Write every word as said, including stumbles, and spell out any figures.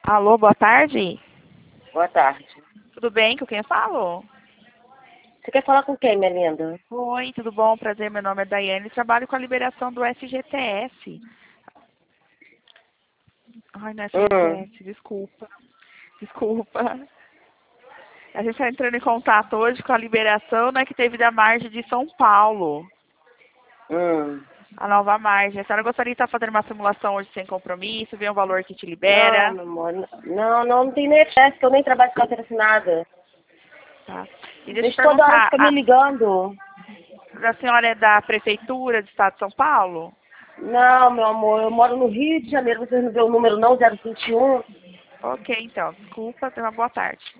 Alô, boa tarde. Boa tarde. Tudo bem? Com quem eu falo? Você quer falar com quem, minha linda? Oi, tudo bom? Prazer, meu nome é Daiane. Trabalho com a liberação do F G T S. Ai, não é Hum, F G T S, desculpa. Desculpa. A gente está entrando em contato hoje com a liberação, né, que teve da margem de São Paulo. hum. A nova margem. A senhora gostaria de estar fazendo uma simulação hoje sem compromisso, ver um valor que te Não, libera. meu amor. Não, não, não tem nem acesso, que eu nem trabalho com carteira assinada. Tá? E deixa eu te Deixa toda hora perguntar, fica me a, ligando. a senhora é da Prefeitura do Estado de São Paulo? Não, meu amor, eu moro no Rio de Janeiro, vocês não vê o número não, zero vinte e um. Ok, então. Desculpa, tenha uma boa tarde.